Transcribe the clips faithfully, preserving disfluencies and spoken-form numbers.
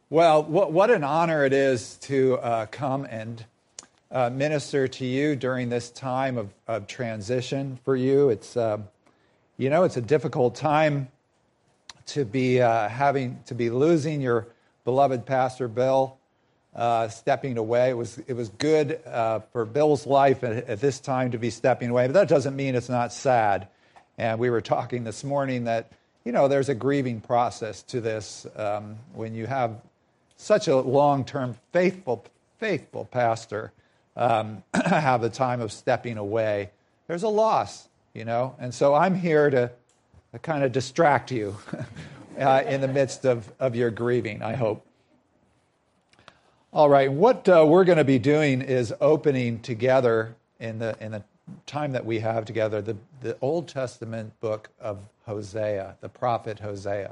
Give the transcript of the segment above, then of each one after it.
Well, what, what an honor it is to uh, come and uh, minister to you during this time of, of transition for you. It's, uh, you know, it's a difficult time to be uh, having to be losing your beloved Pastor Bill, uh, stepping away. It was it was good uh, for Bill's life at, at this time to be stepping away, but that doesn't mean it's not sad. And we were talking this morning that, you know, there's a grieving process to this um, when you have such a long-term, faithful, faithful pastor um, have the time of stepping away. There's a loss, you know, and so I'm here to, to kind of distract you uh, in the midst of, of your grieving, I hope. All right, what uh, we're going to be doing is opening together in the in the time that we have together the, the Old Testament book of Hosea, the prophet Hosea.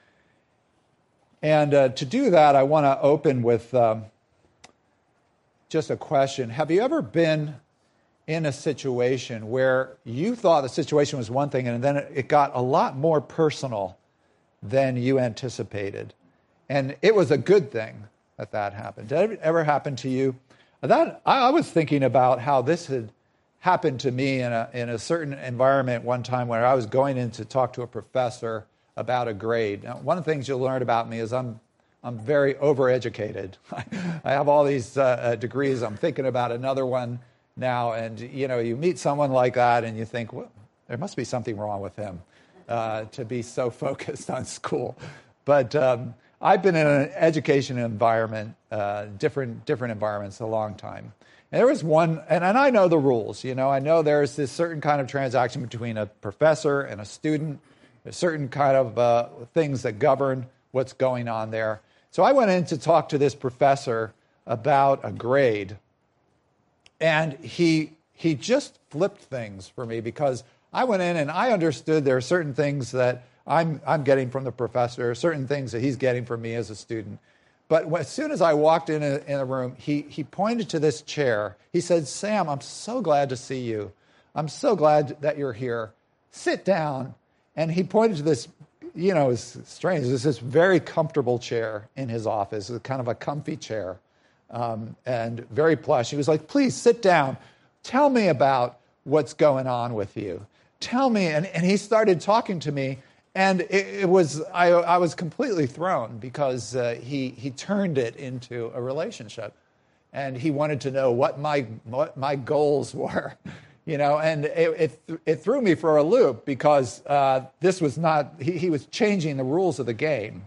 And uh, to do that, I want to open with um, just a question. Have you ever been in a situation where you thought the situation was one thing and then it got a lot more personal than you anticipated? And it was a good thing that that happened. Did it ever happen to you? That I, I was thinking about how this had happened to me in a, in a certain environment one time where I was going in to talk to a professor about a grade. Now, one of the things you'll learn about me is I'm I'm very overeducated. I have all these uh, degrees. I'm thinking about another one now, and you know, you meet someone like that, and you think, well, there must be something wrong with him uh, to be so focused on school. But um, I've been in an education environment, uh, different different environments, a long time. And there was one, and, and I know the rules. You know, I know there's this certain kind of transaction between a professor and a student. There's certain kind of uh, things that govern what's going on there. So I went in to talk to this professor about a grade, and he he just flipped things for me because I went in and I understood there are certain things that I'm I'm getting from the professor, certain things that he's getting from me as a student. But as soon as I walked in a, in a room, he he pointed to this chair. He said, "Sam, I'm so glad to see you. I'm so glad that you're here. Sit down." And he pointed to this, you know, it's strange. There's this very comfortable chair in his office, kind of a comfy chair, um, and very plush. He was like, "Please sit down. Tell me about what's going on with you. Tell me." And, and he started talking to me, and it, it was I, I was completely thrown because uh, he he turned it into a relationship, and he wanted to know what my what my goals were. You know, and it, it it threw me for a loop because uh, this was not, he, he was changing the rules of the game.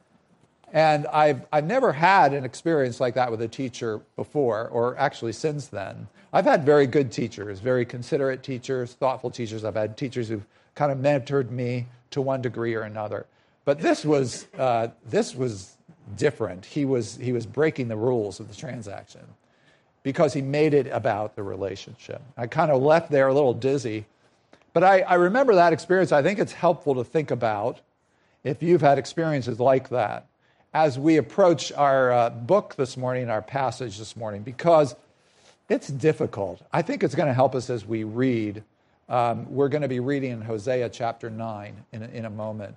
And I've I've never had an experience like that with a teacher before, or actually since then. I've had very good teachers, very considerate teachers, thoughtful teachers. I've had teachers who've kind of mentored me to one degree or another. But this was uh, this was different. He was he was breaking the rules of the transaction, because he made it about the relationship. I kind of left there a little dizzy. But I, I remember that experience. I think it's helpful to think about if you've had experiences like that as we approach our uh, book this morning, our passage this morning, because it's difficult. I think it's going to help us as we read. Um, we're going to be reading in Hosea chapter nine in a, in a moment.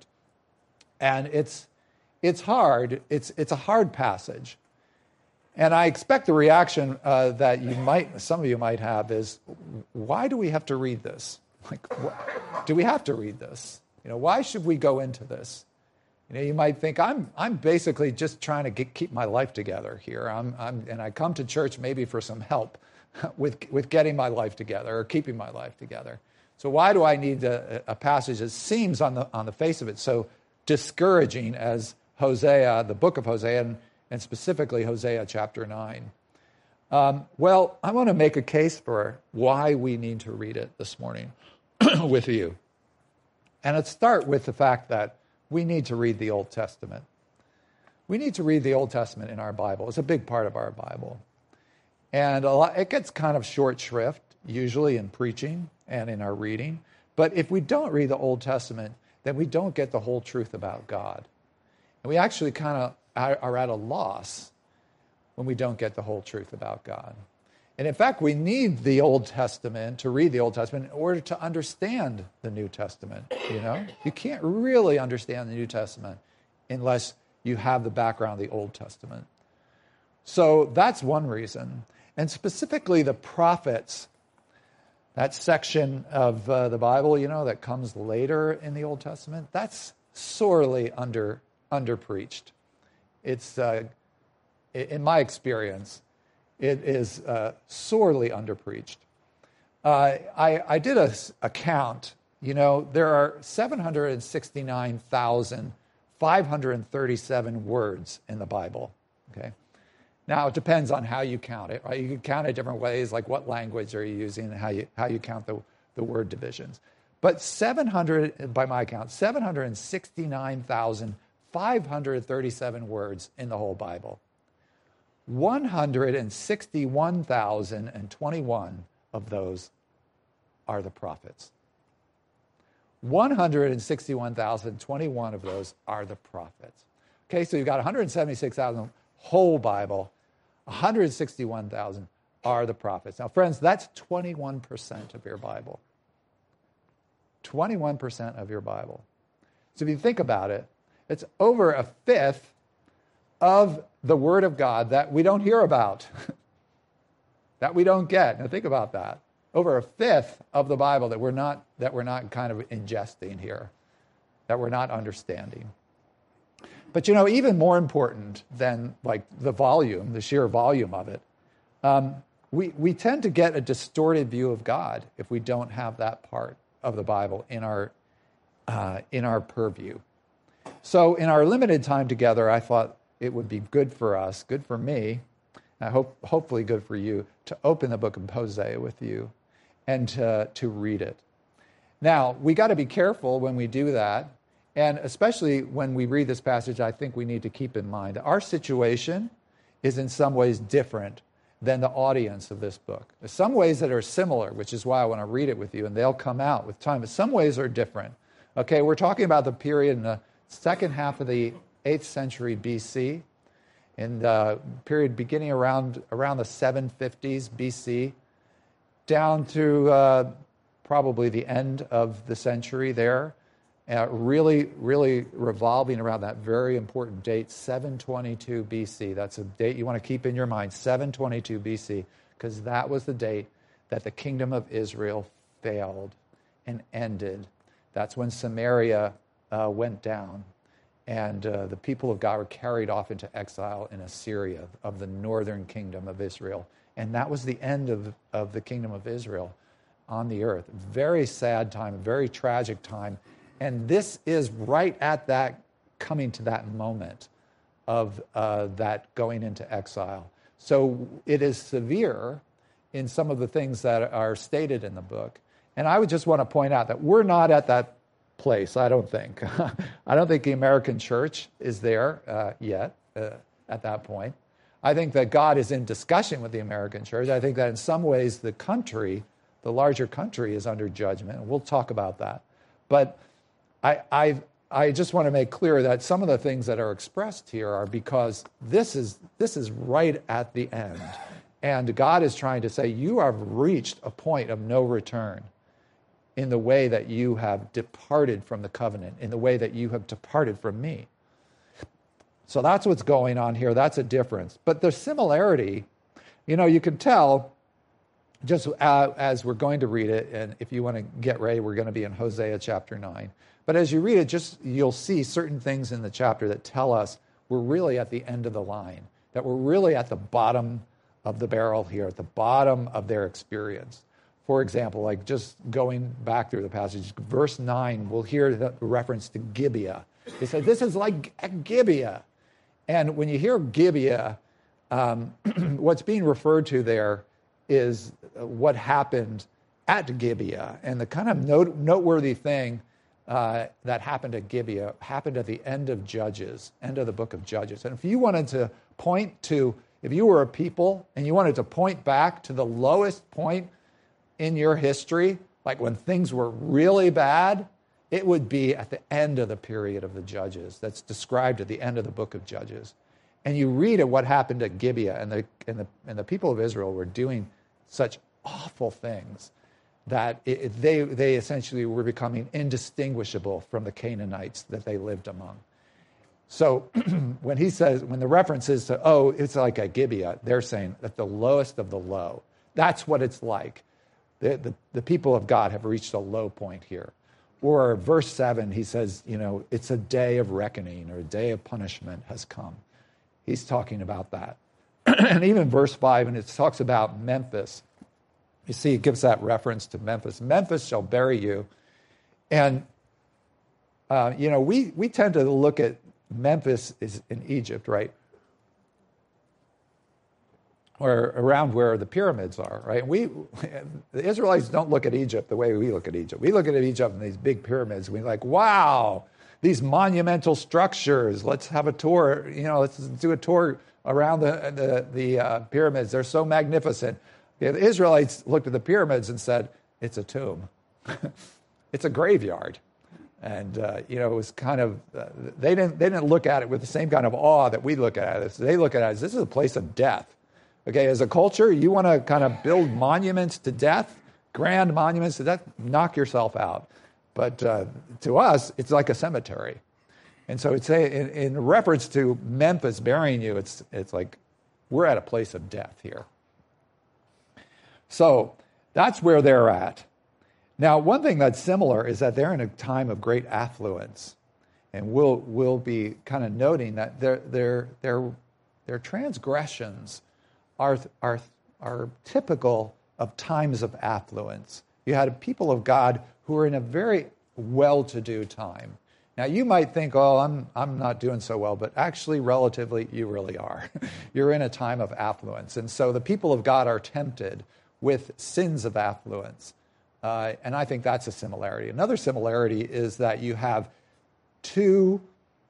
And it's it's hard. It's it's a hard passage. And I expect the reaction uh, that you might, some of you might have is, why do we have to read this? Like, wh- do we have to read this? You know, why should we go into this? You know, you might think I'm I'm basically just trying to get, keep my life together here. I'm I'm and I come to church maybe for some help with with getting my life together or keeping my life together. So why do I need a, a passage that seems on the on the face of it so discouraging as Hosea, the book of Hosea, and and specifically Hosea chapter nine. Um, well, I want to make a case for why we need to read it this morning with you. And let's start with the fact that we need to read the Old Testament. We need to read the Old Testament in our Bible. It's a big part of our Bible. And a lot, it gets kind of short shrift, usually in preaching and in our reading. But if we don't read the Old Testament, then we don't get the whole truth about God. And we actually kind of are at a loss when we don't get the whole truth about God. And in fact, we need the Old Testament to read the Old Testament in order to understand the New Testament, you know? You can't really understand the New Testament unless you have the background of the Old Testament. So that's one reason. And specifically the prophets, that section of uh, the Bible, you know, that comes later in the Old Testament, that's sorely under underpreached. It's, uh, in my experience, it is uh, sorely underpreached. Uh, I, I did a, a count. You know, there are seven hundred sixty-nine thousand five hundred thirty-seven words in the Bible, okay? Now, it depends on how you count it, right? You can count it different ways, like what language are you using and how you, how you count the, the word divisions. But seven hundred, by my count, seven hundred sixty-nine thousand five hundred thirty-seven words in the whole Bible. one hundred sixty-one thousand twenty-one of those are the prophets. one hundred sixty-one thousand twenty-one of those are the prophets. Okay, so you've got one hundred seventy-six thousand whole Bible, one hundred sixty-one thousand are the prophets. Now, friends, that's twenty-one percent of your Bible. twenty-one percent of your Bible. So if you think about it, it's over a fifth of the Word of God that we don't hear about, that we don't get. Now think about that. Over a fifth of the Bible that we're not that we're not kind of ingesting here, that we're not understanding. But you know, even more important than like the volume, the sheer volume of it, um, we we tend to get a distorted view of God if we don't have that part of the Bible in our uh, in our purview. So in our limited time together, I thought it would be good for us, good for me, I hope hopefully good for you, to open the book of Hosea with you and to, to read it. Now, we got to be careful when we do that, and especially when we read this passage, I think we need to keep in mind that our situation is in some ways different than the audience of this book. There's some ways that are similar, which is why I want to read it with you, and they'll come out with time, but some ways are different. Okay, we're talking about the period in the second half of the eighth century B C, in the period beginning around, around the seven fifties B C, down to uh, probably the end of the century there, uh, really, really revolving around that very important date, seven twenty-two B C. That's a date you want to keep in your mind, seven twenty-two B C, because that was the date that the kingdom of Israel failed and ended. That's when Samaria uh, went down, and uh, the people of God were carried off into exile in Assyria, of the northern kingdom of Israel. And that was the end of, of the kingdom of Israel on the earth. Very sad time, a very tragic time. And this is right at that, coming to that moment of uh, that going into exile. So it is severe in some of the things that are stated in the book. And I would just want to point out that we're not at that place, I don't think. I don't think the American church is there uh, yet uh, at that point. I think that God is in discussion with the American church. I think that in some ways the country, the larger country, is under judgment. We'll talk about that. But I, I, I just want to make clear that some of the things that are expressed here are because this is, this is right at the end. And God is trying to say, you have reached a point of no return in the way that you have departed from the covenant, in the way that you have departed from me. So that's what's going on here. That's a difference. But the similarity, you know, you can tell just uh, as we're going to read it, and if you want to get ready, we're going to be in Hosea chapter nine. But as you read it, just you'll see certain things in the chapter that tell us we're really at the end of the line, that we're really at the bottom of the barrel here, at the bottom of their experience. For example, like just going back through the passage, verse nine, we'll hear the reference to Gibeah. They said, this is like Gibeah. And when you hear Gibeah, um, what's being referred to there is what happened at Gibeah. And the kind of note, noteworthy thing uh, that happened at Gibeah happened at the end of Judges, end of the book of Judges. And if you wanted to point to, if you were a people and you wanted to point back to the lowest point in your history, like when things were really bad, it would be at the end of the period of the Judges that's described at the end of the book of Judges. And you read of what happened at Gibeah, and the, and the, and the people of Israel were doing such awful things that it, they, they essentially were becoming indistinguishable from the Canaanites that they lived among. So when he says, when the reference is to, oh, it's like a Gibeah, they're saying at the lowest of the low. That's what it's like. The, the, the people of God have reached a low point here. Or verse seven, he says, you know, it's a day of reckoning or a day of punishment has come. He's talking about that. And even verse five, and it talks about Memphis. You see, it gives that reference to Memphis. Memphis shall bury you. And, uh, you know, we, we tend to look at Memphis is in Egypt, right? Or around where the pyramids are, right? We, the Israelites don't look at Egypt the way we look at Egypt. We look at Egypt and these big pyramids. We're like, wow, these monumental structures. Let's have a tour. You know, let's do a tour around the the, the uh, pyramids. They're so magnificent. Yeah, the Israelites looked at the pyramids and said, it's a tomb. It's a graveyard. And, uh, you know, it was kind of, uh, they didn't they didn't look at it with the same kind of awe that we look at it. They look at it as, this is a place of death. Okay, as a culture, you want to kind of build monuments to death, grand monuments to death, knock yourself out. But uh, to us, it's like a cemetery. And so it's a, in, in reference to Memphis burying you, it's it's like we're at a place of death here. So that's where they're at. Now, one thing that's similar is that they're in a time of great affluence. And we'll we'll be kind of noting that their their their their transgressions are are are typical of times of affluence. You had people of God who were in a very well-to-do time. Now, you might think, oh, I'm I'm not doing so well, but actually, relatively, you really are. You're in a time of affluence. And so the people of God are tempted with sins of affluence. Uh, and I think that's a similarity. Another similarity is that you have two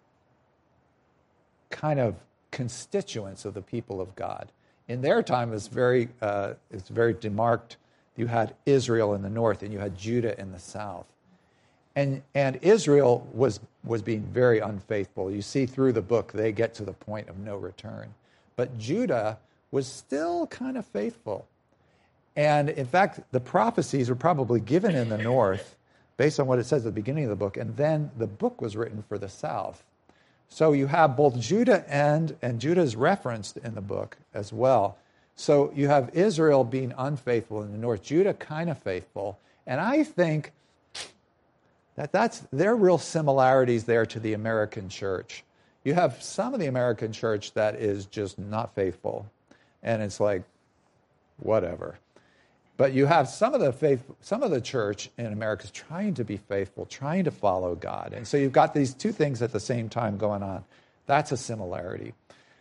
kind of constituents of the people of God. In their time, it's very uh, it's very demarked. You had Israel in the north, and you had Judah in the south. And and Israel was was being very unfaithful. You see through the book, they get to the point of no return. But Judah was still kind of faithful. And in fact, the prophecies were probably given in the north based on what it says at the beginning of the book. And then the book was written for the south. So you have both Judah and, and Judah is referenced in the book as well. So you have Israel being unfaithful in the north, Judah kind of faithful. And I think that that's, there are real similarities there to the American church. You have some of the American church that is just not faithful. And it's like, whatever. But you have some of the faith, some of the church in America is trying to be faithful, trying to follow God. And so you've got these two things at the same time going on. That's a similarity.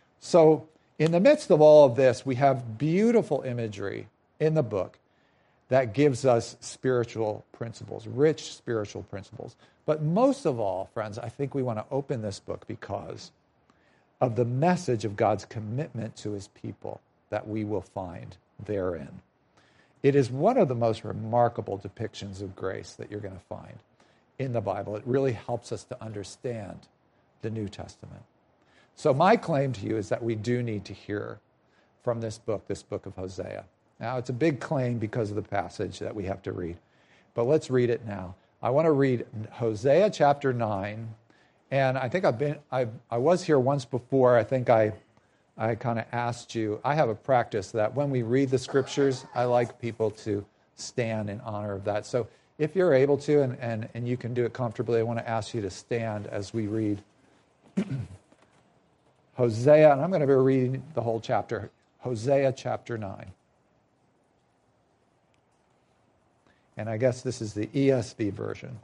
So in the midst of all of this, we have beautiful imagery in the book that gives us spiritual principles, rich spiritual principles. But most of all, friends, I think we want to open this book because of the message of God's commitment to his people that we will find therein. It is one of the most remarkable depictions of grace that you're going to find in the Bible. It really helps us to understand the New Testament. So my claim to you is that we do need to hear from this book, this book of Hosea. Now, it's a big claim because of the passage that we have to read. But let's read it now. I want to read Hosea chapter nine. And I think I've been, I I was here once before. I think I I kind of asked you, I have a practice that when we read the scriptures, I like people to stand in honor of that. So if you're able to, and, and, and you can do it comfortably, I want to ask you to stand as we read Hosea, and I'm going to be reading the whole chapter, Hosea chapter nine. And I guess this is the E S V version.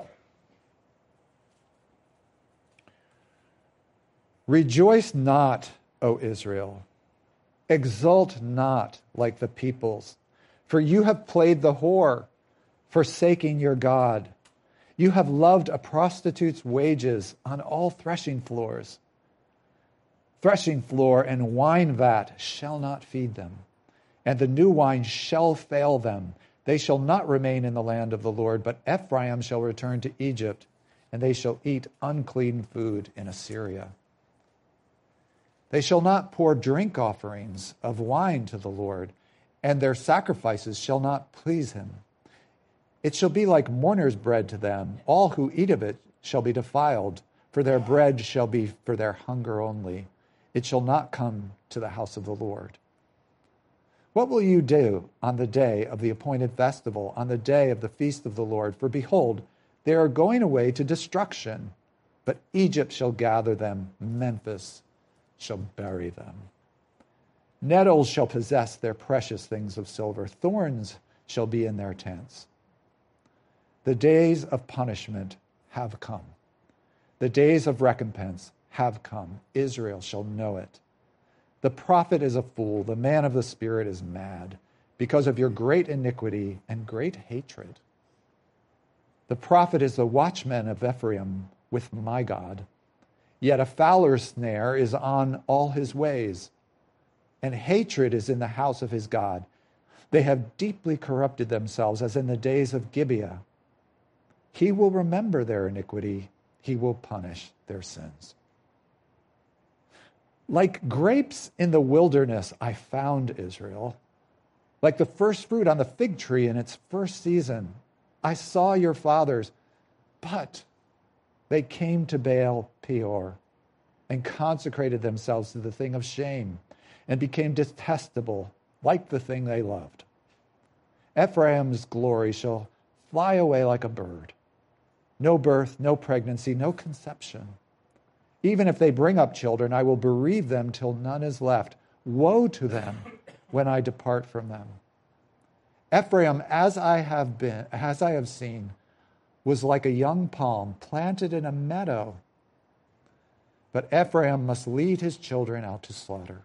Rejoice not, O Israel, exult not like the peoples, for you have played the whore, forsaking your God. You have loved a prostitute's wages on all threshing floors. Threshing floor and wine vat shall not feed them, and the new wine shall fail them. They shall not remain in the land of the Lord, but Ephraim shall return to Egypt, and they shall eat unclean food in Assyria. They shall not pour drink offerings of wine to the Lord, and their sacrifices shall not please him. It shall be like mourner's bread to them. All who eat of it shall be defiled, For their bread shall be for their hunger only. It shall not come to the house of the Lord. What will you do on the day of the appointed festival, on the day of the feast of the Lord? For behold, they are going away to destruction, but Egypt shall gather them, Memphis shall bury them. Nettles shall possess their precious things of silver, thorns shall be in their tents. The days of punishment have come. The days of recompense have come. Israel shall know it. The prophet is a fool. The man of the Spirit is mad because of your great iniquity and great hatred. The prophet is the watchman of Ephraim with my God. Yet a fowler's snare is on all his ways, and hatred is in the house of his God. They have deeply corrupted themselves as in the days of Gibeah. He will remember their iniquity. He will punish their sins. Like grapes in the wilderness, I found Israel. Like the first fruit on the fig tree in its first season, I saw your fathers, but they came to Baal Peor and consecrated themselves to the thing of shame and became detestable like the thing they loved. Ephraim's glory shall fly away like a bird. No birth, no pregnancy, no conception. Even if they bring up children, I will bereave them till none is left. Woe to them when I depart from them. Ephraim, as I have been, as I have seen, was like a young palm planted in a meadow. But Ephraim must lead his children out to slaughter.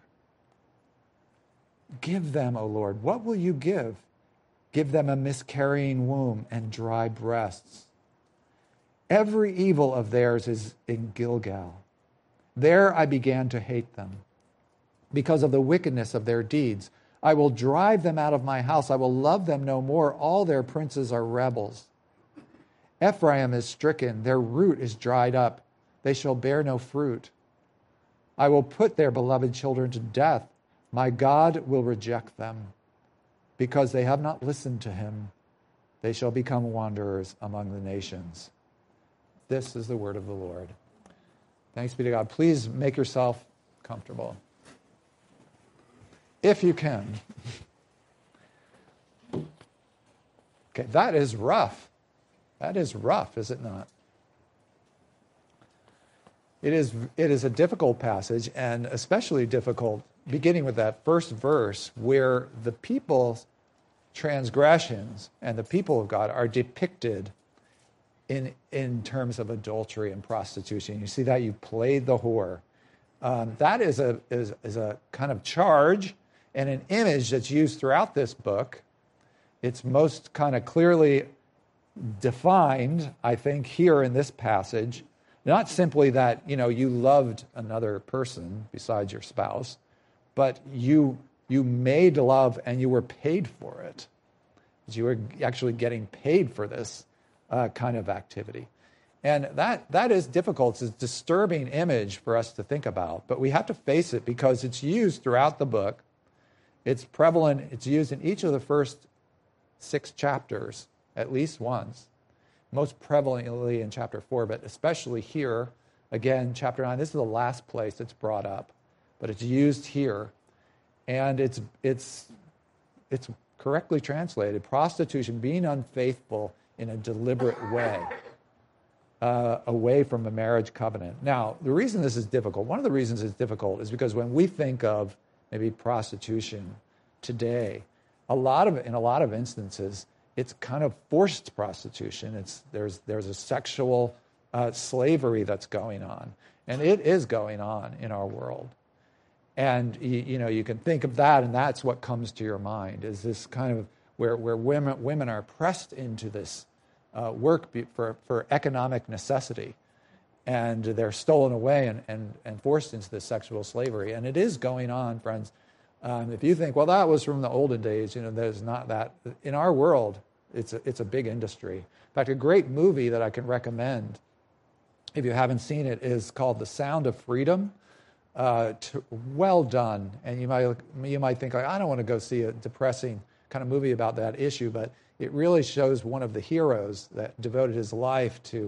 Give them, O Lord, what will you give? Give them a miscarrying womb and dry breasts. Every evil of theirs is in Gilgal. There I began to hate them because of the wickedness of their deeds. I will drive them out of my house. I will love them no more. All their princes are rebels. Ephraim is stricken. Their root is dried up. They shall bear no fruit. I will put their beloved children to death. My God will reject them because they have not listened to him. They shall become wanderers among the nations. This is the word of the Lord. Thanks be to God. Please make yourself comfortable, if you can. Okay, that is rough. That is rough, is it not? It is, it is a difficult passage, and especially difficult beginning with that first verse where the people's transgressions and the people of God are depicted in in terms of adultery and prostitution. You see that? You played the whore. Um, that is a is, is a kind of charge and an image that's used throughout this book. It's most kind of clearly defined, I think, here in this passage. Not simply that, you know, you loved another person besides your spouse, but you you made love and you were paid for it. You were actually getting paid for this uh, kind of activity. And that that is difficult. It's a disturbing image for us to think about, but we have to face it because it's used throughout the book. It's prevalent. It's used in each of the first six chapters at least once, most prevalently in chapter four, but especially here, again, chapter nine. This is the last place it's brought up, but it's used here. And it's it's it's correctly translated, prostitution, being unfaithful in a deliberate way, uh, away from a marriage covenant. Now, the reason this is difficult, one of the reasons it's difficult is because when we think of maybe prostitution today, a lot of in a lot of instances, it's kind of forced prostitution. It's there's there's a sexual uh, slavery that's going on, and it is going on in our world. And you, you know, you can think of that, and that's what comes to your mind, is this kind of where where women women are pressed into this uh, work for for economic necessity, and they're stolen away and, and and forced into this sexual slavery. And it is going on, friends. Um, if you think, well, that was from the olden days, you know, there's not that in our world. It's a, it's a big industry. In fact, a great movie that I can recommend, if you haven't seen it, is called The Sound of Freedom. Uh, to, well done, and you might you might think, like, I don't want to go see a depressing kind of movie about that issue, but it really shows one of the heroes that devoted his life to uh,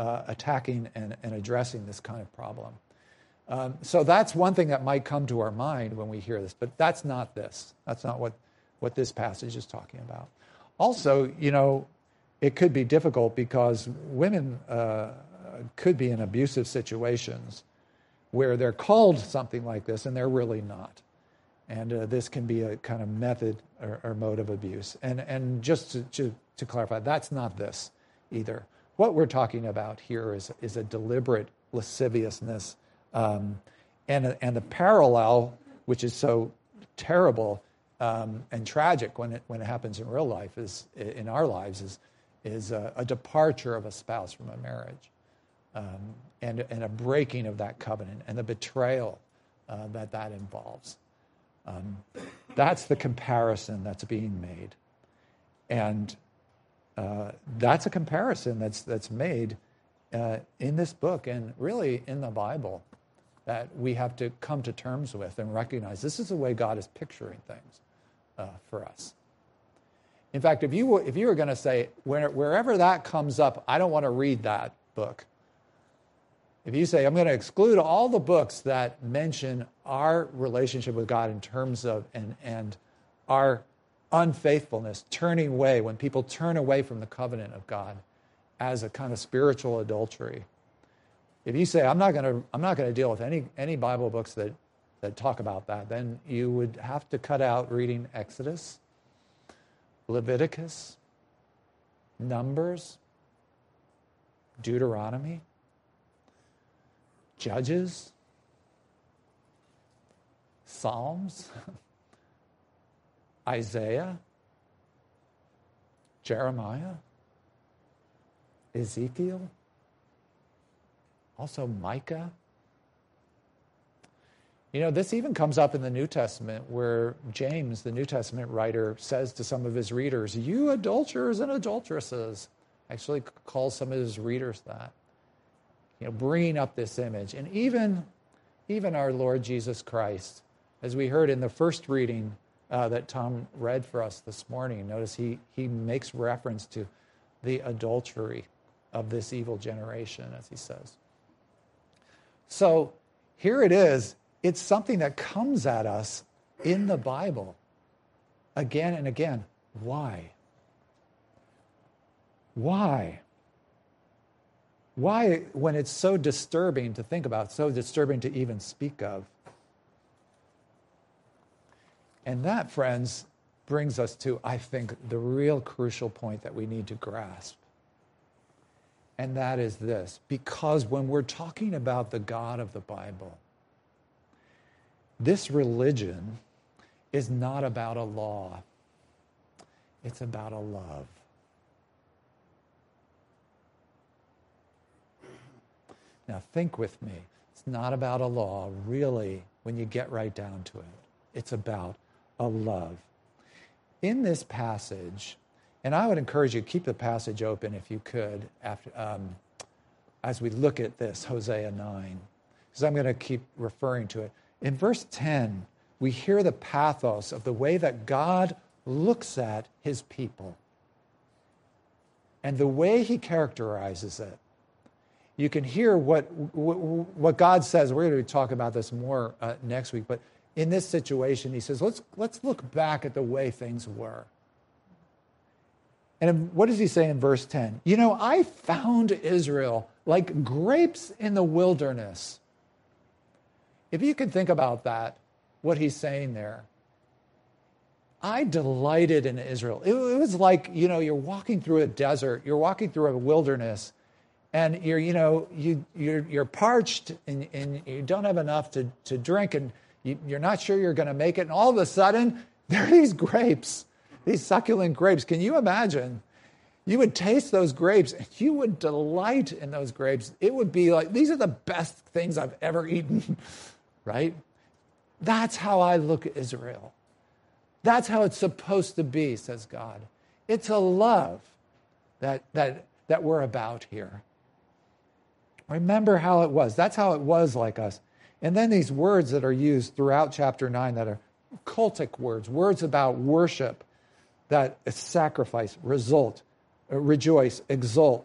uh, attacking and, and addressing this kind of problem. Um, so that's one thing that might come to our mind when we hear this, but that's not this. That's not what, what this passage is talking about. Also, you know, it could be difficult because women uh, could be in abusive situations where they're called something like this and they're really not. And uh, this can be a kind of method or, or mode of abuse. And and just to, to, to clarify, that's not this either. What we're talking about here is, is a deliberate lasciviousness. Um, and, and the parallel, which is so terrible um, and tragic when it when it happens in real life, is in our lives, is is a, a departure of a spouse from a marriage, um, and and a breaking of that covenant and the betrayal uh, that that involves. Um, that's the comparison that's being made, and uh, that's a comparison that's that's made uh, in this book and really in the Bible, that we have to come to terms with and recognize this is the way God is picturing things uh, for us. In fact, if you were, if you were going to say, where, wherever that comes up, I don't want to read that book. If you say, I'm going to exclude all the books that mention our relationship with God in terms of, and, and our unfaithfulness, turning away, when people turn away from the covenant of God as a kind of spiritual adultery. If you say, I'm not going to, I'm not going to deal with any, any Bible books that, that talk about that, then you would have to cut out reading Exodus, Leviticus, Numbers, Deuteronomy, Judges, Psalms, Isaiah, Jeremiah, Ezekiel, also Micah. You know, this even comes up in the New Testament where James, the New Testament writer, says to some of his readers, you adulterers and adulteresses. Actually calls some of his readers that. You know, bringing up this image. And even, even our Lord Jesus Christ, as we heard in the first reading uh, that Tom read for us this morning, notice he, he makes reference to the adultery of this evil generation, as he says. So here it is. It's something that comes at us in the Bible again and again. Why? Why? Why, when it's so disturbing to think about, so disturbing to even speak of? And that, friends, brings us to, I think, the real crucial point that we need to grasp. And that is this, because when we're talking about the God of the Bible, this religion is not about a law. It's about a love. Now think with me. It's not about a law, really, when you get right down to it. It's about a love. In this passage, and I would encourage you to keep the passage open if you could, after, um, as we look at this, Hosea nine, because I'm going to keep referring to it. In verse ten, we hear the pathos of the way that God looks at his people and the way he characterizes it. You can hear what, what God says. We're going to talk about this more uh, next week, but in this situation, he says, let's, let's look back at the way things were. And what does he say in verse ten? You know, I found Israel like grapes in the wilderness. If you could think about that, what he's saying there. I delighted in Israel. It, it was like, you know, you're walking through a desert, you're walking through a wilderness, and you're, you know, you, you're, you're parched and, and you don't have enough to, to drink, and you, you're not sure you're going to make it, and all of a sudden, there are these grapes. These succulent grapes. Can you imagine? You would taste those grapes and you would delight in those grapes. It would be like, these are the best things I've ever eaten, right? That's how I look at Israel. That's how it's supposed to be, says God. It's a love that, that, that we're about here. Remember how it was. That's how it was like us. And then these words that are used throughout chapter nine that are cultic words, words about worship, that sacrifice, result, rejoice, exult,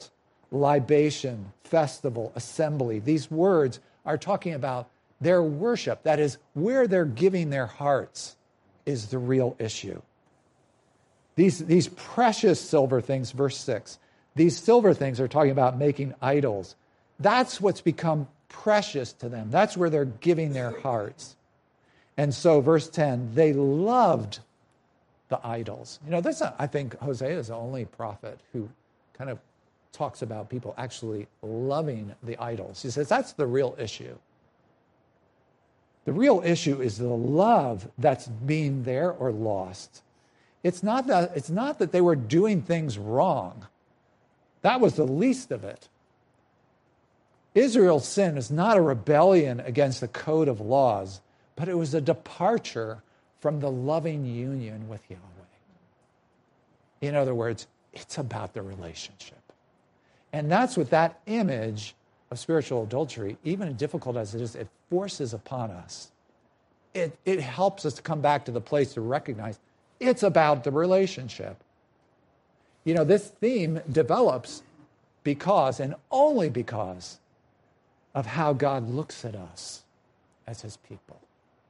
libation, festival, assembly. These words are talking about their worship. That is, where they're giving their hearts is the real issue. These, these precious silver things, verse six, these silver things are talking about making idols. That's what's become precious to them. That's where they're giving their hearts. And so, verse ten, they loved the idols. You know, that's not, I think Hosea is the only prophet who kind of talks about people actually loving the idols. He says that's the real issue. The real issue is the love that's being there or lost. It's not that, it's not that they were doing things wrong. That was the least of it. Israel's sin is not a rebellion against the code of laws, but it was a departure from the loving union with Yahweh. In other words, it's about the relationship. And that's what that image of spiritual adultery, even difficult as it is, it forces upon us. It, it helps us to come back to the place to recognize it's about the relationship. You know, this theme develops because, and only because, of how God looks at us as his people.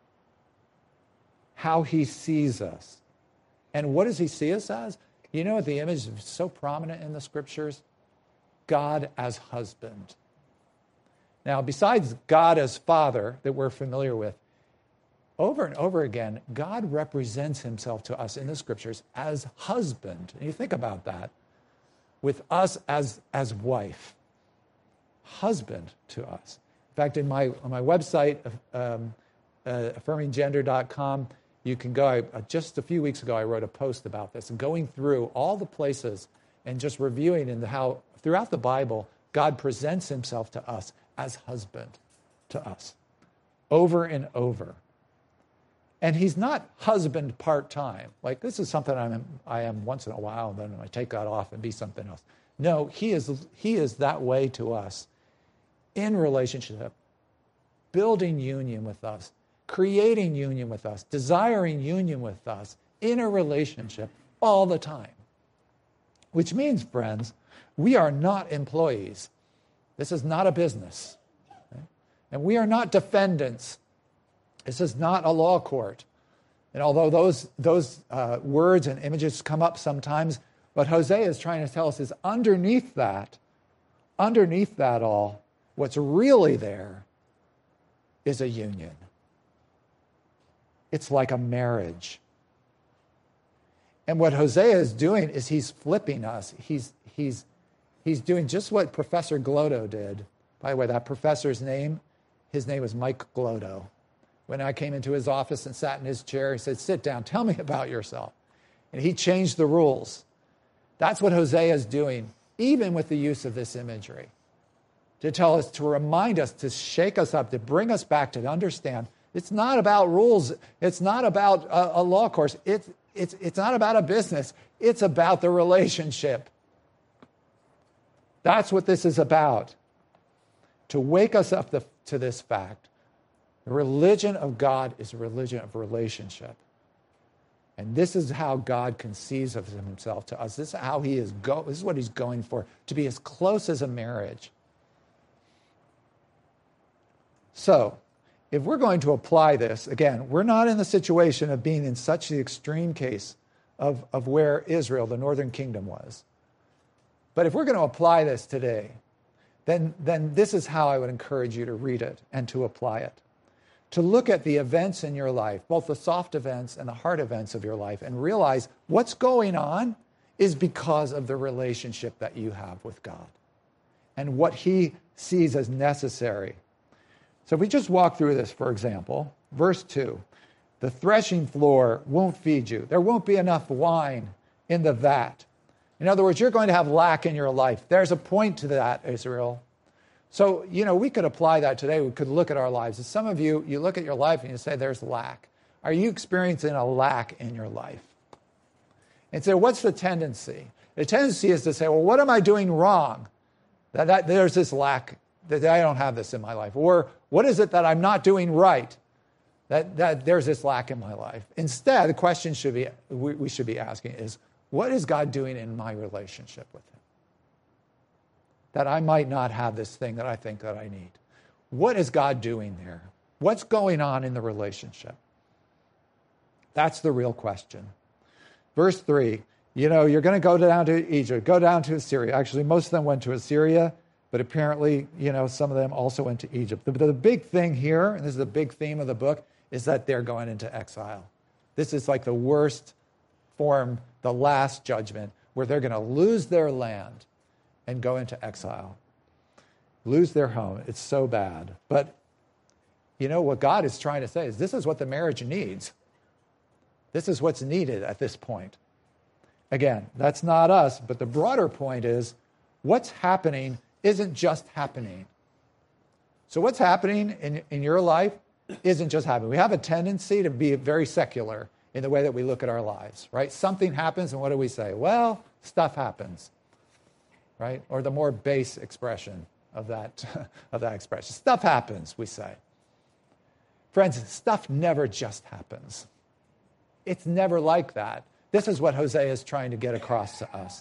How he sees us. And what does he see us as? You know what the image is so prominent in the scriptures? God as husband. Now, besides God as Father that we're familiar with, over and over again, God represents himself to us in the scriptures as husband. And you think about that. With us as, as wife. Husband to us. In fact, in my, on my website, um, uh, affirming gender dot com, you can go, I, just a few weeks ago, I wrote a post about this, and going through all the places and just reviewing in the, how throughout the Bible, God presents himself to us as husband to us, over and over. And he's not husband part-time. Like, this is something I'm, I am once in a while, and then I take that off and be something else. No, he is, he is that way to us in relationship, building union with us, creating union with us, desiring union with us in a relationship all the time. Which means, friends, we are not employees. This is not a business. Okay? And we are not defendants. This is not a law court. And although those, those uh, words and images come up sometimes, what Hosea is trying to tell us is underneath that, underneath that all, what's really there is a union. It's like a marriage. And what Hosea is doing is he's flipping us. He's, he's, he's doing just what Professor Glodo did. By the way, that professor's name, his name was Mike Glodo. When I came into his office and sat in his chair, he said, sit down, tell me about yourself. And he changed the rules. That's what Hosea is doing, even with the use of this imagery. To tell us, to remind us, to shake us up, to bring us back to understand it's not about rules. It's not about a, a law course. It's, it's, it's not about a business. It's about the relationship. That's what this is about. To wake us up the, to this fact. The religion of God is a religion of relationship. And this is how God conceives of himself to us. This is how he is go. This is what he's going for, to be as close as a marriage. So, if we're going to apply this, again, we're not in the situation of being in such the extreme case of, of where Israel, the northern kingdom, was. But if we're going to apply this today, then, then this is how I would encourage you to read it and to apply it. To look at the events in your life, both the soft events and the hard events of your life, and realize what's going on is because of the relationship that you have with God and what he sees as necessary. So if we just walk through this, for example, verse two, the threshing floor won't feed you. There won't be enough wine in the vat. In other words, you're going to have lack in your life. There's a point to that, Israel. So, you know, we could apply that today. We could look at our lives. Some of you, you look at your life and you say, there's lack. Are you experiencing a lack in your life? And so what's the tendency? The tendency is to say, well, what am I doing wrong? That, that there's this lack, that I don't have this in my life. Or what is it that I'm not doing right? That, that there's this lack in my life. Instead, the question should be, we, we should be asking is, what is God doing in my relationship with him? that I might not have this thing that I think that I need? What is God doing there? What's going on in the relationship? That's the real question. Verse three, you know, you're going to go down to Egypt, go down to Assyria. Actually, most of them went to Assyria, but apparently, you know, some of them also went to Egypt. The, the big thing here, and this is the big theme of the book, is that they're going into exile. This is like the worst form, the last judgment, where they're going to lose their land and go into exile. Lose their home. It's so bad. But, you know, what God is trying to say is this is what the marriage needs. This is what's needed at this point. Again, that's not us, but the broader point is what's happening isn't just happening. So what's happening in, in your life isn't just happening. We have a tendency to be very secular in the way that we look at our lives, right? Something happens, and what do we say? Well, stuff happens, right? Or the more base expression of that, of that expression. Stuff happens, we say. Friends, stuff never just happens. It's never like that. This is what Hosea is trying to get across to us.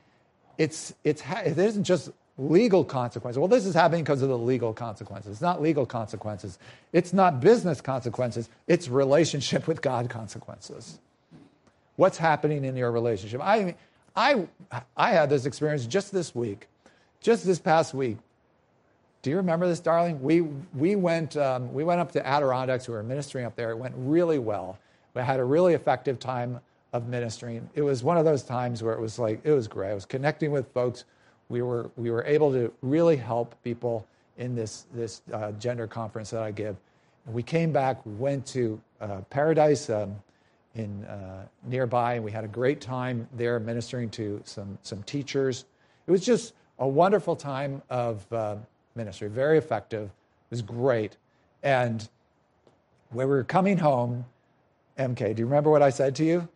It's, it's, it isn't just legal consequences. Well, this is happening because of the legal consequences. It's not legal consequences. It's not business consequences. It's relationship with God consequences. What's happening in your relationship? I, I, I had this experience just this week, just this past week. Do you remember this, darling? We, we, went, um, we went up to Adirondacks. We were ministering up there. It went really well. We had a really effective time of ministering. It was one of those times where it was like, it was great. I was connecting with folks. We were we were able to really help people in this, this uh, gender conference that I give. And we came back, went to uh, Paradise um, in uh, nearby, and we had a great time there ministering to some, some teachers. It was just a wonderful time of uh, ministry, very effective. It was great. And when we were coming home, M K, do you remember what I said to you?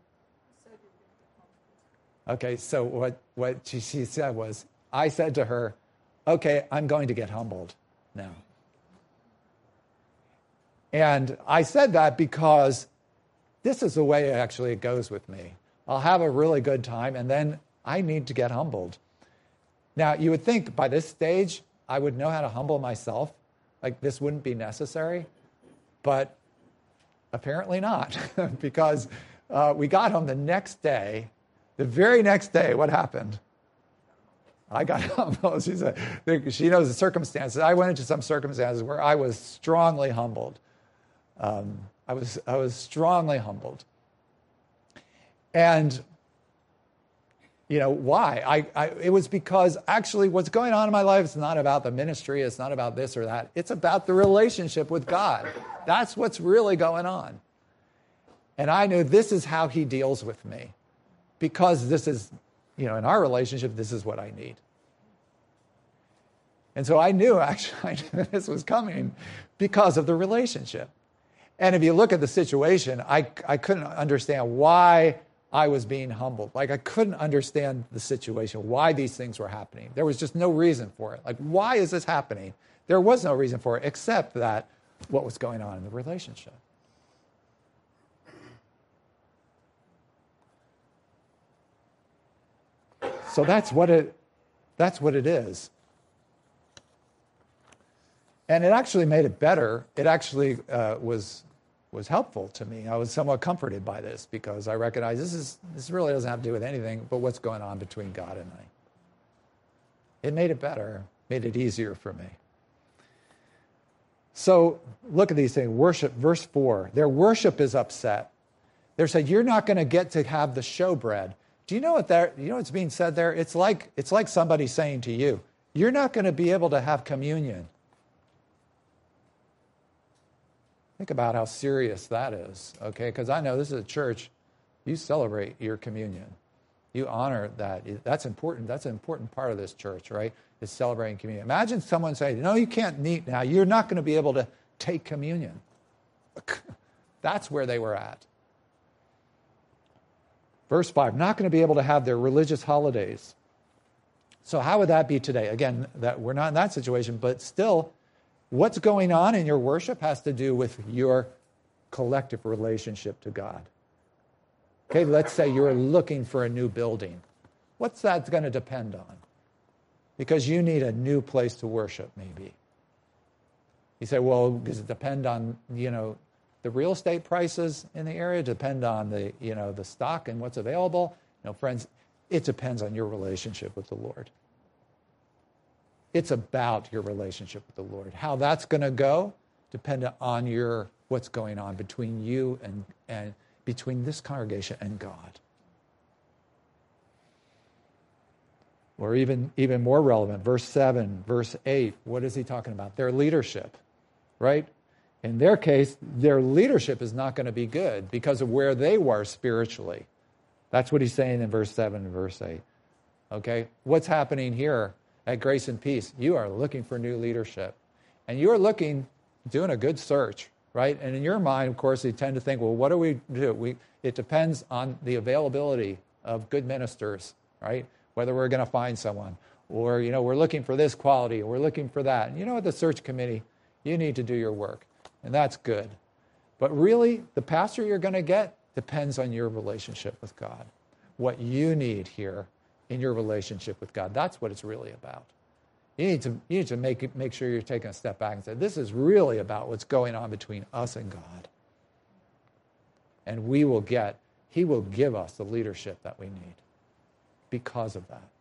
Okay, so what, what she, she said was, I said to her, okay, I'm going to get humbled now. And I said that because this is the way actually it goes with me. I'll have a really good time, and then I need to get humbled. Now, you would think by this stage, I would know how to humble myself. Like, this wouldn't be necessary. But apparently not, because uh, we got home the next day. The very next day, what happened? I got humbled. She said, she knows the circumstances. I went into some circumstances where I was strongly humbled. Um, I was I was strongly humbled. And, you know, why? I, I it was because actually what's going on in my life is not about the ministry. It's not about this or that. It's about the relationship with God. That's what's really going on. And I knew this is how he deals with me. Because this is, you know, in our relationship, this is what I need. And so I knew, actually, I knew this was coming because of the relationship. And if you look at the situation, I, I couldn't understand why I was being humbled. Like, I couldn't understand the situation, why these things were happening. There was just no reason for it. Like, why is this happening? There was no reason for it, except that what was going on in the relationship. So that's what it, that's what it is. And it actually made it better. It actually uh, was, was helpful to me. I was somewhat comforted by this because I recognize this, is, this really doesn't have to do with anything but what's going on between God and I. It made it better, made it easier for me. So look at these things. Worship, verse four. Their worship is upset. They're saying, you're not going to get to have the showbread. Do you know what that, you know what's being said there? It's like, it's like somebody saying to you, you're not going to be able to have communion. Think about how serious that is, okay? Because I know this is a church, you celebrate your communion. You honor that. That's important. That's an important part of this church, right? Is celebrating communion. Imagine someone saying, no, you can't eat now. You're not going to be able to take communion. That's where they were at. Verse five, not going to be able to have their religious holidays. So how would that be today? Again, that we're not in that situation, but still, what's going on in your worship has to do with your collective relationship to God. Okay, let's say you're looking for a new building. What's that going to depend on? because you need a new place to worship, maybe. You say, well, does it depend on, you know, the real estate prices in the area? Depend on the, you know, the stock and what's available? You know, friends, it depends on your relationship with the Lord. It's about your relationship with the Lord. How that's going to go, dependent on your what's going on between you and, and between this congregation and God. Or even, even more relevant, verse seven, verse eight, what is he talking about? Their leadership, right? In their case, their leadership is not going to be good because of where they were spiritually. That's what he's saying in verse seven and verse eight. Okay? What's happening here at Grace and Peace? You are looking for new leadership. And you are looking, doing a good search, right? And in your mind, of course, you tend to think, well, what do we do? We, it depends on the availability of good ministers, right? Whether we're going to find someone. Or, you know, we're looking for this quality, or we're looking for that. And you know what, the search committee, you need to do your work. And that's good. But really, the pastor you're going to get depends on your relationship with God. What you need here in your relationship with God. That's what it's really about. You need to, you need to make, make sure you're taking a step back and say, this is really about what's going on between us and God. And we will get, he will give us the leadership that we need because of that.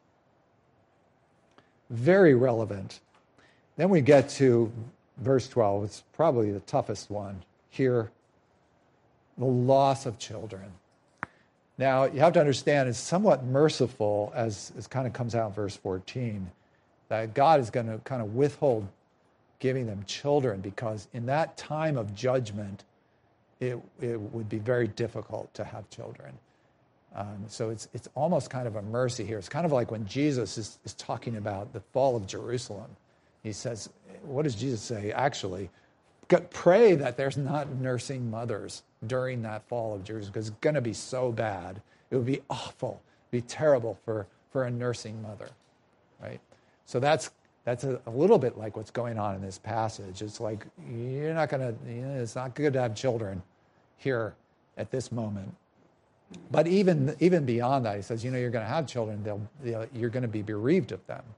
Very relevant. Then we get to verse twelve. It's probably the toughest one here. The loss of children. Now, you have to understand, it's somewhat merciful, as it kind of comes out in verse fourteen, that God is going to kind of withhold giving them children because in that time of judgment, it, it would be very difficult to have children. Um, so it's it's almost kind of a mercy here. It's kind of like when Jesus is, is talking about the fall of Jerusalem. He says, what does Jesus say? Actually, pray that there's not nursing mothers during that fall of Jerusalem, because it's going to be so bad. It would be awful. It would be terrible for, for a nursing mother, right? So that's that's a, a little bit like what's going on in this passage. It's like, you're not going to, you know, it's not good to have children here at this moment. But even even beyond that, he says, you know, you're going to have children. They'll, they'll you're going to be bereaved of them.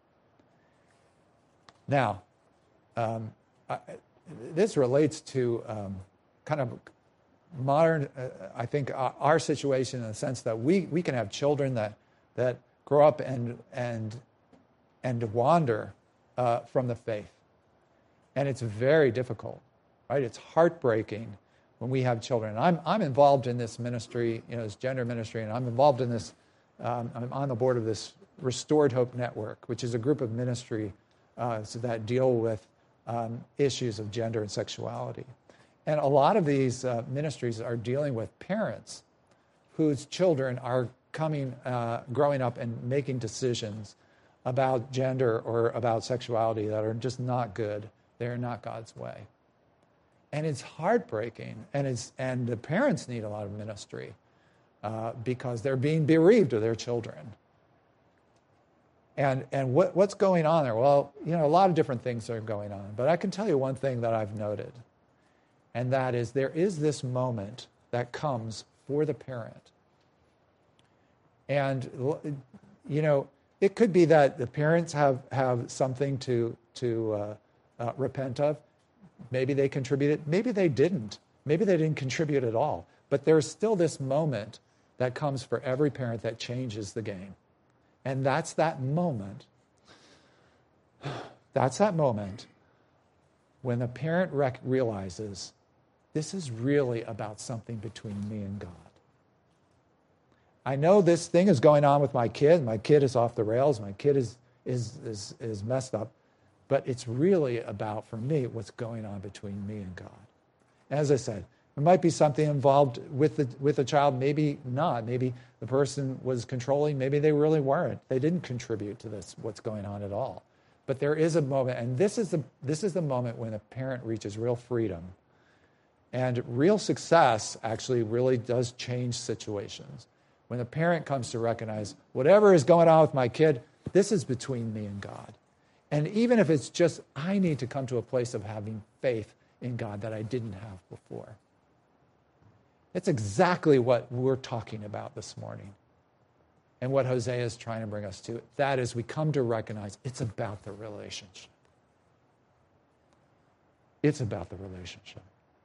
Now, um, I, this relates to um, kind of modern, uh, I think, uh, our situation in the sense that we, we can have children that that grow up and and and wander uh, from the faith, and it's very difficult, right? It's heartbreaking when we have children. I'm I'm involved in this ministry, you know, this gender ministry, and I'm involved in this. Um, I'm on the board of this Restored Hope Network, which is a group of ministry uh, so that deal with um, issues of gender and sexuality. And a lot of these uh, ministries are dealing with parents whose children are coming, uh, growing up and making decisions about gender or about sexuality that are just not good. They're not God's way. And it's heartbreaking, and it's and the parents need a lot of ministry uh, because they're being bereaved of their children. And and what what's going on there? Well, you know, a lot of different things are going on, but I can tell you one thing that I've noted, and that is there is this moment that comes for the parent. And you know, it could be that the parents have, have something to to uh, uh, repent of. Maybe they contributed. Maybe they didn't. Maybe they didn't contribute at all. But there's still this moment that comes for every parent that changes the game. And that's that moment. That's that moment when the parent rec- realizes this is really about something between me and God. I know this thing is going on with my kid. My kid is off the rails. My kid is is is, is messed up. But it's really about, for me, what's going on between me and God. As I said, there might be something involved with the with the child, maybe not. Maybe the person was controlling, maybe they really weren't. They didn't contribute to this, what's going on at all. But there is a moment, and this is the this is the moment when a parent reaches real freedom. And real success actually really does change situations. When a parent comes to recognize, whatever is going on with my kid, this is between me and God. And even if it's just, I need to come to a place of having faith in God that I didn't have before. It's exactly what we're talking about this morning. and what Hosea is trying to bring us to. That is, we come to recognize it's about the relationship. It's about the relationship.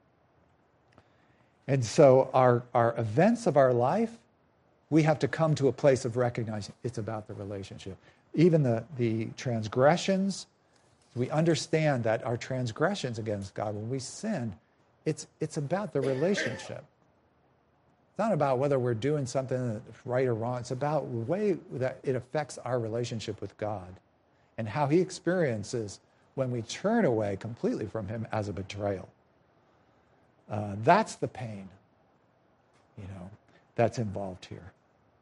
And so our, our events of our life, we have to come to a place of recognizing it's about the relationship. Even the, the transgressions, we understand that our transgressions against God, when we sin, it's, it's about the relationship. It's not about whether we're doing something that's right or wrong. It's about the way that it affects our relationship with God and how he experiences when we turn away completely from him as a betrayal. Uh, that's the pain, you know, that's involved here.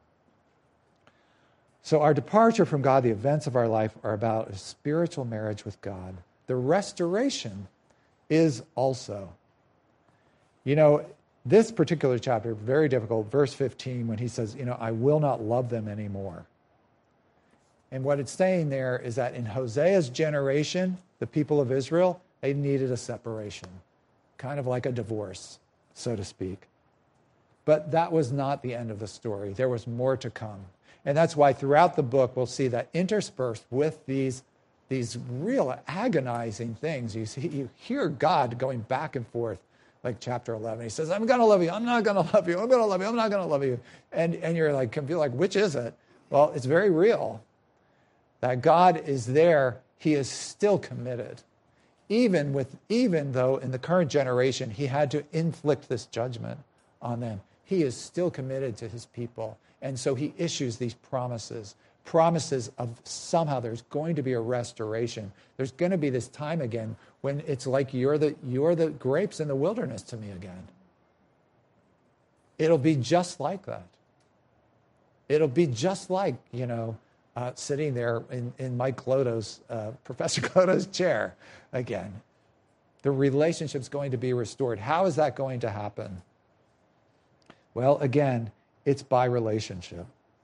So our departure from God, the events of our life, are about a spiritual marriage with God. The restoration is also. You know, this particular chapter, very difficult, verse fifteen, when he says, you know, I will not love them anymore. And what it's saying there is that in Hosea's generation, the people of Israel, they needed a separation, kind of like a divorce, so to speak. But that was not the end of the story. There was more to come. And that's why throughout the book, we'll see that interspersed with these, these real agonizing things, you see, you hear God going back and forth, like chapter eleven. He says, I'm going to love you. I'm not going to love you. I'm going to love you. I'm not going to love you. And, and you're like, can feel like, which is it? Well, it's very real that God is there. He is still committed. Even with, even though in the current generation, he had to inflict this judgment on them, he is still committed to his people. And so he issues these promises, promises of somehow there's going to be a restoration. There's going to be this time again when it's like you're the, you're the grapes in the wilderness to me again. It'll be just like that. It'll be just like, you know, uh, sitting there in, in Mike Cloto's, uh, Professor Cloto's chair again. The relationship's going to be restored. How is that going to happen? Well, again, it's by relationship.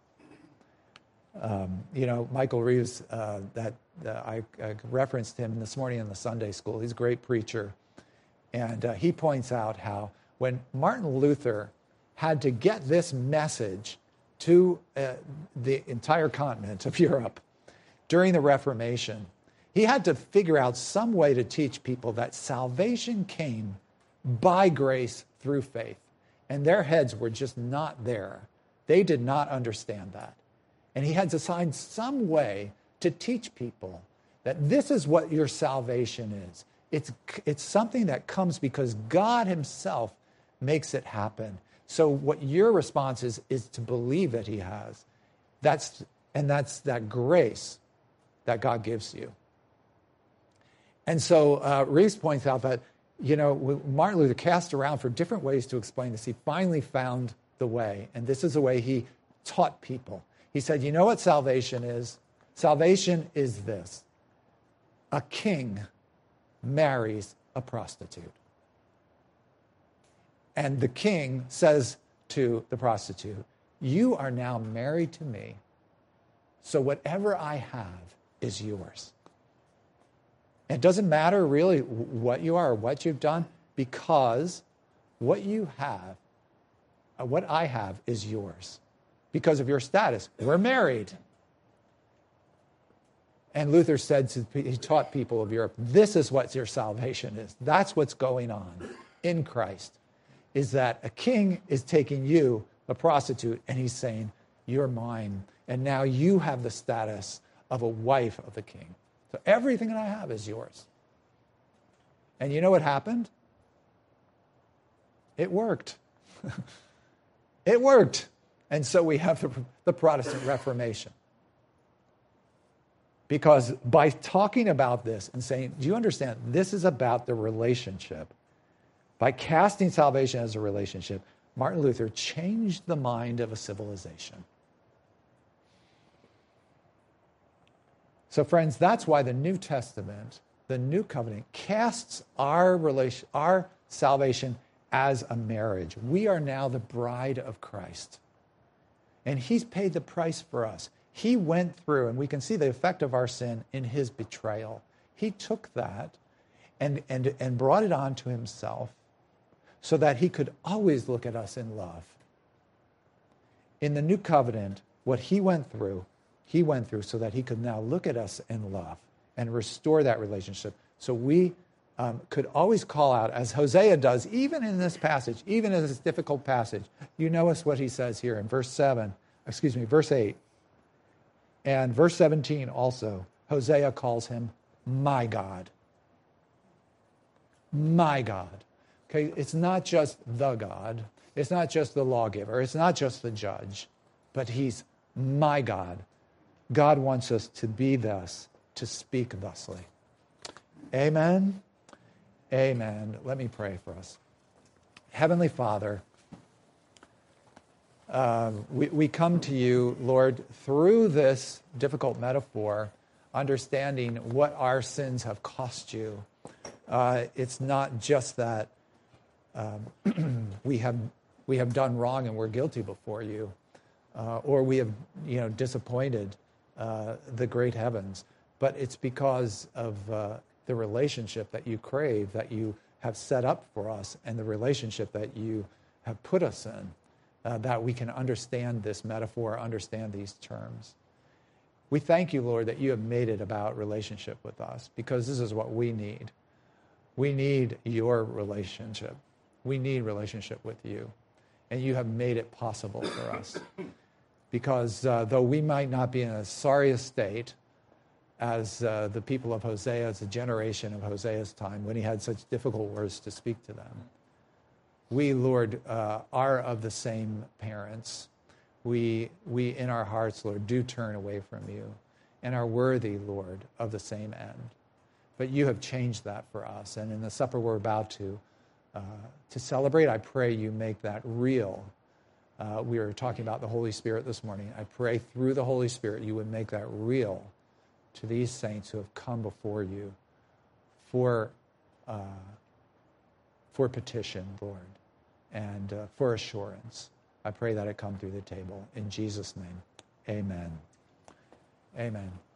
Um, you know, Michael Reeves, uh, that uh, I, I referenced him this morning in the Sunday school. He's a great preacher. And uh, he points out how when Martin Luther had to get this message to uh, the entire continent of Europe during the Reformation, he had to figure out some way to teach people that salvation came by grace through faith. And their heads were just not there. They did not understand that. And he had to find some way to teach people that this is what your salvation is. It's, it's something that comes because God himself makes it happen. So what your response is, is to believe that he has. That's, and that's that grace that God gives you. And so uh, Reeves points out that, you know, Martin Luther cast around for different ways to explain this. He finally found the way, and this is the way he taught people. He said, you know what salvation is? Salvation is this. A king marries a prostitute. And the king says to the prostitute, you are now married to me, so whatever I have is yours. It doesn't matter really what you are or what you've done, because what you have, what I have is yours. Because of your status. We're married. And Luther said, to, he taught people of Europe, this is what your salvation is. That's what's going on in Christ, is that a king is taking you, a prostitute, and he's saying, you're mine. And now you have the status of a wife of the king. So everything that I have is yours. And you know what happened? It worked. It worked. And so we have the, the Protestant Reformation. Because by talking about this and saying, do you understand, this is about the relationship. By casting salvation as a relationship, Martin Luther changed the mind of a civilization. So friends, that's why the New Testament, the New Covenant, casts our relation, our salvation as a marriage. We are now the bride of Christ. And he's paid the price for us. He went through, and we can see the effect of our sin in his betrayal. He took that and, and, and brought it on to himself so that he could always look at us in love. In the New Covenant, what he went through, he went through so that he could now look at us in love and restore that relationship. So we um, could always call out, as Hosea does, even in this passage, even in this difficult passage. You notice what he says here in verse seven, excuse me, verse eight. And verse seventeen also, Hosea calls him my God. My God. Okay, it's not just the God. It's not just the lawgiver. It's not just the judge. But he's my God. God wants us to be thus, to speak thusly. Amen. Amen. Let me pray for us. Heavenly Father, uh, we, we come to you, Lord, through this difficult metaphor, understanding what our sins have cost you. Uh, it's not just that um, we have we have done wrong and we're guilty before you, uh, or we have you know disappointed uh, the great heavens, but it's because of uh, the relationship that you crave, that you have set up for us, and the relationship that you have put us in, uh, that we can understand this metaphor, understand these terms. We thank you, Lord, that you have made it about relationship with us, because this is what we need. We need your relationship. We need relationship with you. And you have made it possible for us. Because uh, though we might not be in a sorry estate as uh, the people of Hosea, as a generation of Hosea's time, when he had such difficult words to speak to them, we, Lord, uh, are of the same parents. We, we, in our hearts, Lord, do turn away from you and are worthy, Lord, of the same end. But you have changed that for us. And in the supper we're about to, uh, to celebrate, I pray you make that real. Uh, we were talking about the Holy Spirit this morning. I pray through the Holy Spirit you would make that real to these saints who have come before you for, uh, for petition, Lord, and uh, for assurance. I pray that it come through the table. In Jesus' name, amen. Amen.